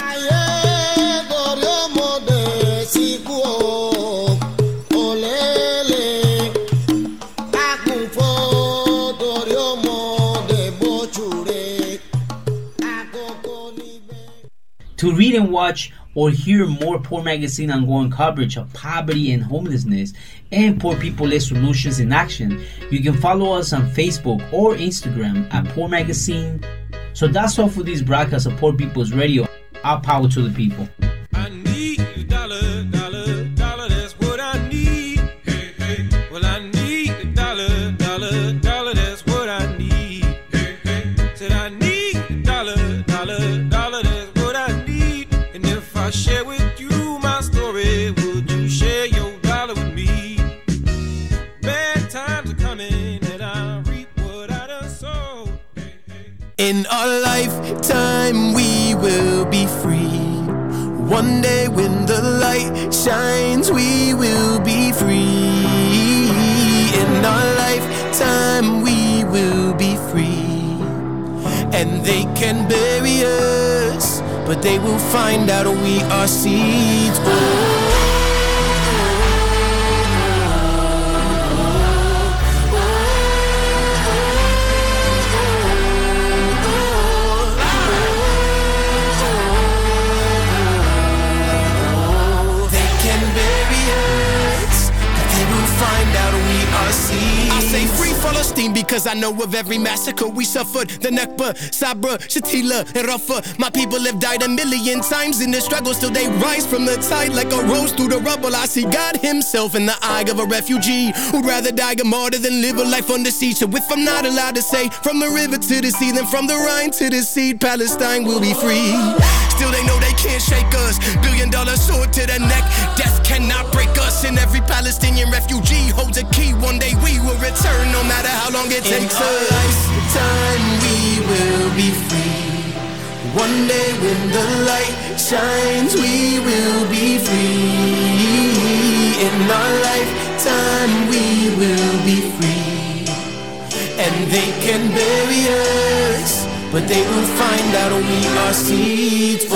To read and watch or hear more Poor Magazine ongoing coverage of poverty and homelessness and poor people-led solutions in action, you can follow us on Facebook or Instagram at Poor Magazine. So that's all for this broadcast of Poor People's Radio. Our power to the people. I need a dollar, dollar, dollar, that's what I need. Hey, hey. Well, I need a dollar, dollar, dollar, that's what I need. Hey, hey. Said I need a dollar, dollar, dollar, that's what I need. And if I share with you my story, would you share your dollar with me? Bad times are coming and I reap what I done sowed. In our lifetime we will be free. One day when the light shines we will be free. In our lifetime we will be free. And they can bury us, but they will find out we are seeds. because I know of every massacre we suffered. The Nakba, Sabra, Shatila, and Rafah. My people have died 1,000,000 times in the struggle, still they rise from the tide like a rose through the rubble. I see God himself in the eye of a refugee who'd rather die a martyr than live a life on the sea. So if I'm not allowed to say from the river to the sea, then from the Rhine to the sea, Palestine will be free. Still they know they can't shake us. $1 billion sword to the neck. Death cannot break us. And every Palestinian refugee holds a key. One day we will return, no matter how long it takes us. Lifetime we will be free. One day when the light shines, we will be free. In our lifetime we will be free. And they can bury us, but they will find out we are seeds.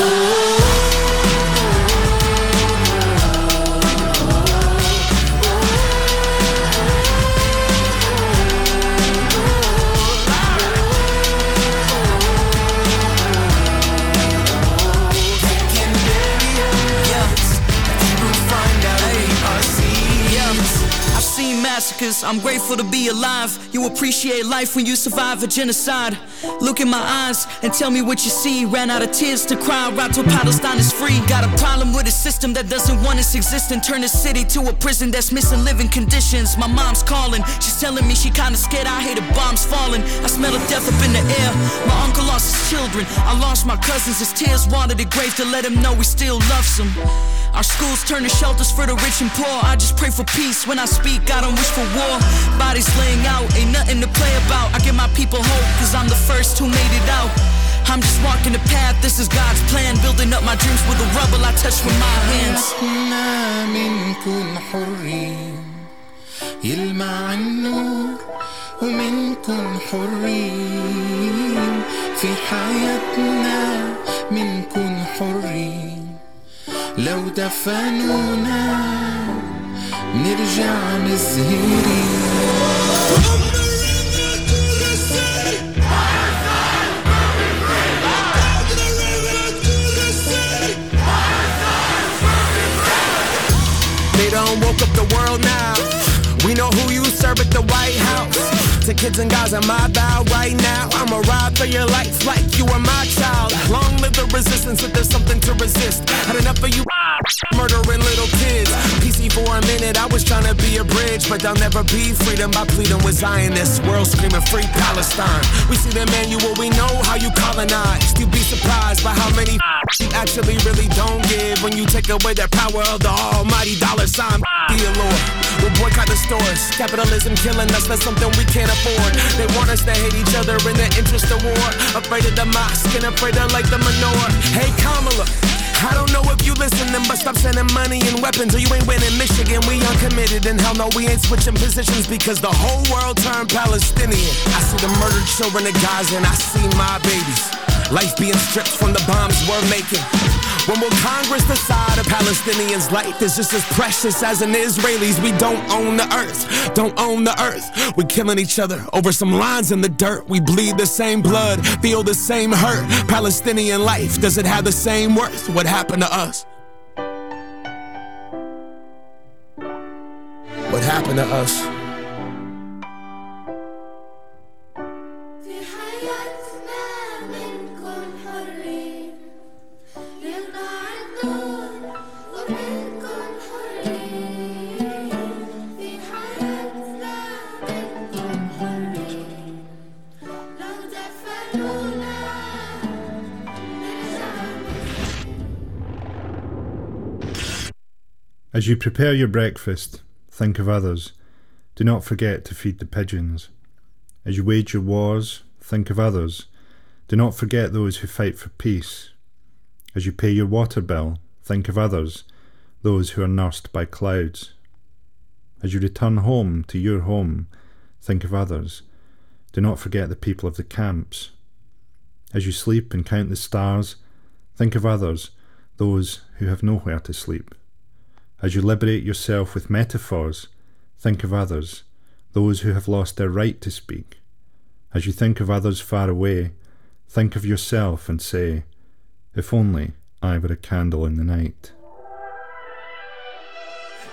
Massacres. I'm grateful to be alive. You appreciate life when you survive a genocide. Look in my eyes and tell me what you see. Ran out of tears to cry right till Palestine is free. Got a problem with a system that doesn't want its existence. Turn the city to a prison that's missing living conditions. My mom's calling, she's telling me she kinda scared. I hate the bombs falling. I smell of death up in the air. My uncle lost his children, I lost my cousins. His tears watered the grave to let him know we still love some. Our schools turn to shelters for the rich and poor. I just pray for peace when I speak, I don't wish for war. Bodies laying out, ain't nothing to play about. I give my people hope, cause I'm the first who made it out. I'm just walking the path, this is God's plan. Building up my dreams with the rubble I touch with my hands. يلمع النور ومنكن حرين في حياتنا منكن حرين لو دفنونا نرجع مزهرين They done woke up the world now. We know who you serve at the White House. To kids in Gaza, my vow right now. I'ma ride for your life like you were my child. Long live the resistance, if there's something to resist. Had enough of you murdering little kids. PC for a minute, I was trying to be a bridge, but there'll never be freedom by pleading with Zionists. World screaming free Palestine. We see the manual, we know how you colonized. You'd be surprised by how many you actually really don't give when you take away the power of the almighty dollar sign. Dear Lord, we'll boycott the stores. Capitalism killing us, that's something we can't afford. They want us to hate each other in the interest of war. Afraid of the mosque and afraid of like the menorah. Hey Kamala, I don't know if you listening, but stop sending money and weapons or you ain't winning Michigan. We uncommitted and hell no, we ain't switching positions because the whole world turned Palestinian. I see the murdered children of Gaza and I see my babies. Life being stripped from the bombs we're making. When will Congress decide a Palestinian's life is just as precious as an Israeli's? We don't own the earth, don't own the earth. We're killing each other over some lines in the dirt. We bleed the same blood, feel the same hurt. Palestinian life, does it have the same worth? What happened to us? What happened to us? As you prepare your breakfast, think of others. Do not forget to feed the pigeons. As you wage your wars, think of others. Do not forget those who fight for peace. As you pay your water bill, think of others, those who are nursed by clouds. As you return home to your home, think of others. Do not forget the people of the camps. As you sleep and count the stars, think of others, those who have nowhere to sleep. As you liberate yourself with metaphors, think of others, those who have lost their right to speak. As you think of others far away, think of yourself and say, if only I were a candle in the night.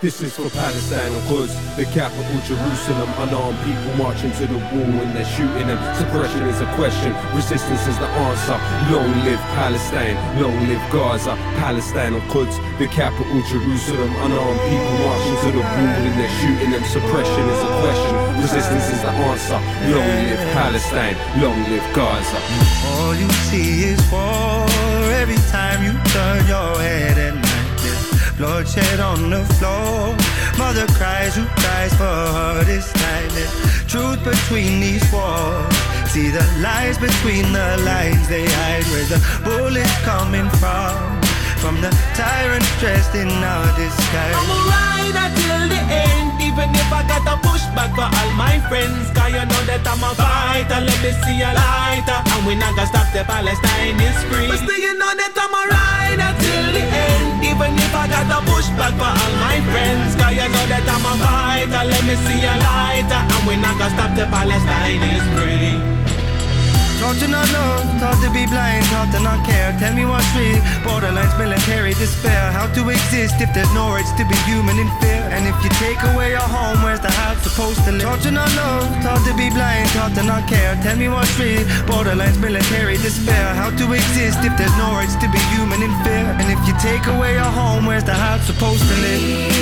This is for Palestine and Quds, the capital Jerusalem. Unarmed people marching to the wall and they're shooting them. Suppression is a question, resistance is the answer. Long live Palestine, long live Gaza. Palestine and Quds, the capital Jerusalem. Unarmed people marching to the wall and they're shooting them. Suppression is a question, resistance is the answer. Long live Palestine, long live Gaza. All you see is war every time you turn your head at night. There's bloodshed on the floor. Mother cries, who cries for her this time? There's truth between these wars. See the lies between the lines they hide. Where's the bullets coming from? From the tyrants dressed in our disguise. I'm a rider till the end, even if I got to push back for all my friends. Cause you know that I'm a fighter, let me see a lighter. And we not gonna stop the Palestine is free. But still you know that I'm a rider till the end, even if I got to push back for all my friends. Cause you know that I'm a fighter, let me see a lighter. And we not gonna stop the Palestine is free. Taught to not love, taught to be blind, taught to not care. Tell me what's real, borderlines, military despair. How to exist if there's no rights to be human in fear? And if you take away your home, where's the heart supposed to live? Taught to not love, taught to be blind, taught to not care. Tell me what's real, borderlines, military despair. How to exist if there's no rights to be human in fear? And if you take away your home, where's the heart supposed to live?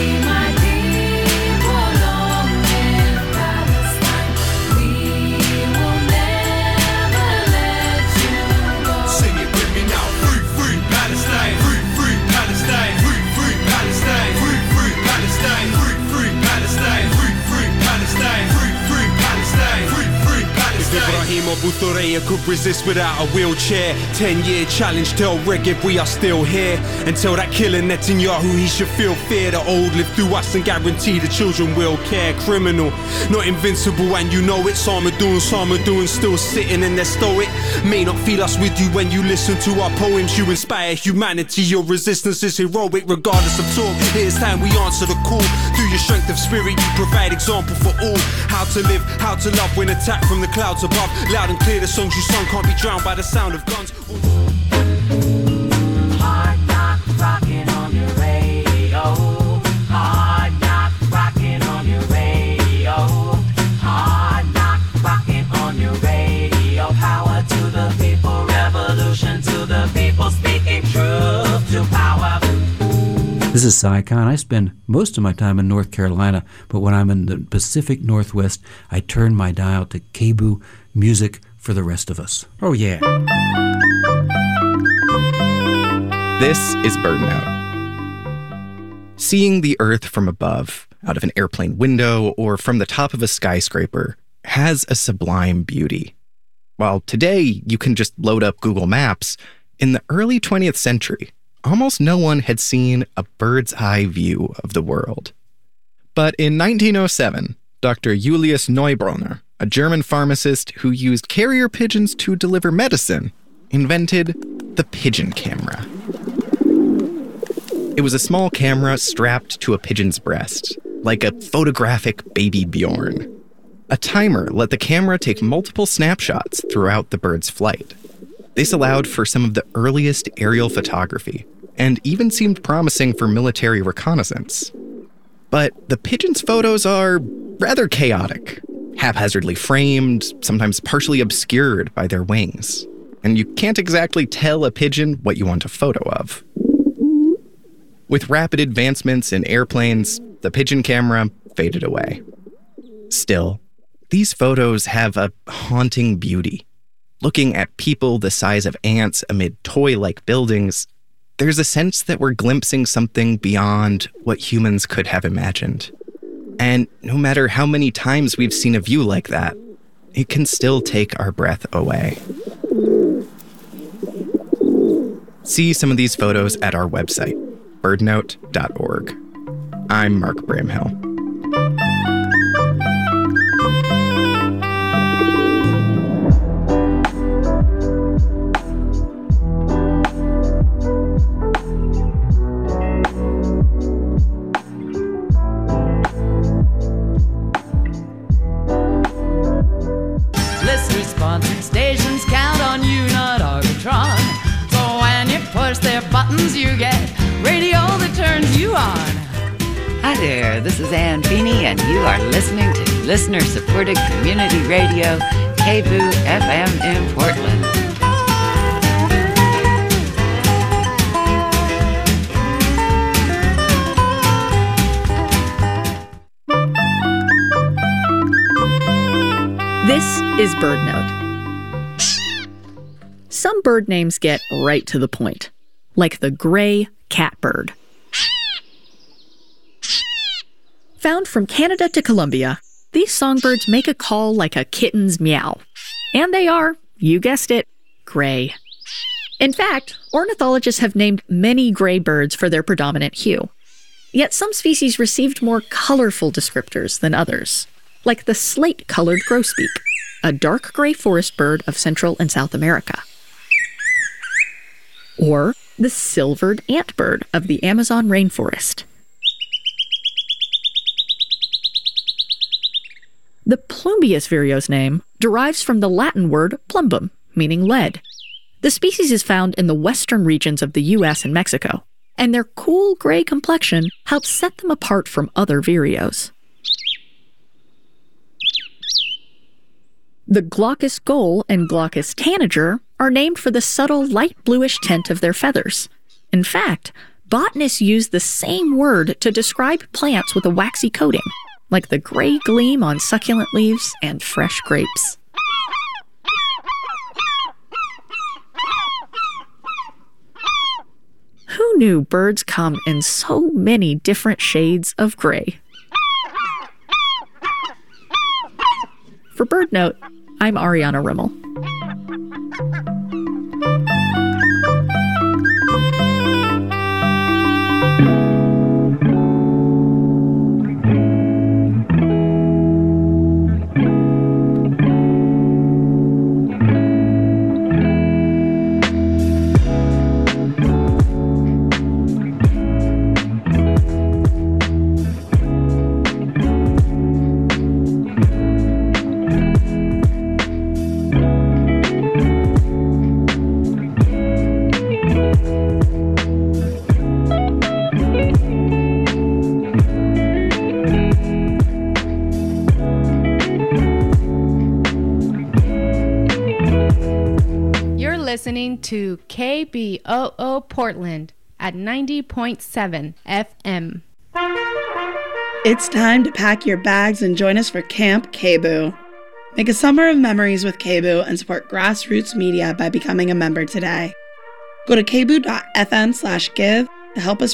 Ibrahim Abu Thureya could resist without a wheelchair. 10-year challenge, tell Regev we are still here. And tell that killer Netanyahu he should feel fear. The old live through us and guarantee the children will care. Criminal, not invincible, and you know it. Sarmadoon still sitting in their stoic. May not feel us with you when you listen to our poems. You inspire humanity, your resistance is heroic regardless of talk. Here's time we answer the call. Through your strength of spirit you provide example for all. How to live, how to love when attacked from the clouds above. Loud and clear the songs you sung can't be drowned by the sound of guns. Hard knock rocking on your radio. Hard knock rocking on your radio. Hard knock rocking on your radio. Power to the people, revolution to the people, speaking truth to power. This is Cy Khan. I spend most of my time in North Carolina, but when I'm in the Pacific Northwest, I turn my dial to KBOO music for the rest of us. Oh, yeah. This is BirdNote. Seeing the Earth from above, out of an airplane window, or from the top of a skyscraper has a sublime beauty. While today you can just load up Google Maps, in the early 20th century, almost no one had seen a bird's eye view of the world. But in 1907, Dr. Julius Neubronner, a German pharmacist who used carrier pigeons to deliver medicine, invented the pigeon camera. It was a small camera strapped to a pigeon's breast, like a photographic baby Bjorn. A timer let the camera take multiple snapshots throughout the bird's flight. This allowed for some of the earliest aerial photography, and even seemed promising for military reconnaissance. But the pigeon's photos are rather chaotic, haphazardly framed, sometimes partially obscured by their wings. And you can't exactly tell a pigeon what you want a photo of. With rapid advancements in airplanes, the pigeon camera faded away. Still, these photos have a haunting beauty. Looking at people the size of ants amid toy-like buildings, there's a sense that we're glimpsing something beyond what humans could have imagined. And no matter how many times we've seen a view like that, it can still take our breath away. See some of these photos at our website, birdnote.org. I'm Mark Bramhill. Stations count on you, not Arbitron. So when you push their buttons, you get radio that turns you on. Hi there. This is Ann Feeney, and you are listening to listener-supported community radio, KBOO FM in Portland. This is BirdNote. Some bird names get right to the point, like the gray catbird. Found from Canada to Colombia, these songbirds make a call like a kitten's meow. And they are, you guessed it, gray. In fact, ornithologists have named many gray birds for their predominant hue. Yet some species received more colorful descriptors than others, like the slate-colored grosbeak, a dark gray forest bird of Central and South America. Or the silvered antbird of the Amazon rainforest. The Plumbeus vireo's name derives from the Latin word plumbum, meaning lead. The species is found in the western regions of the U.S. and Mexico, and their cool gray complexion helps set them apart from other vireos. The glaucous gull and glaucous tanager are named for the subtle light bluish tint of their feathers. In fact, botanists use the same word to describe plants with a waxy coating, like the gray gleam on succulent leaves and fresh grapes. Who knew birds come in so many different shades of gray? For BirdNote, I'm Ariana Rimmel. Listening to KBOO Portland at 90.7 FM. It's time to pack your bags and join us for Camp KBOO. Make a summer of memories with KBOO and support grassroots media by becoming a member today. Go to kboo.fm/give to help us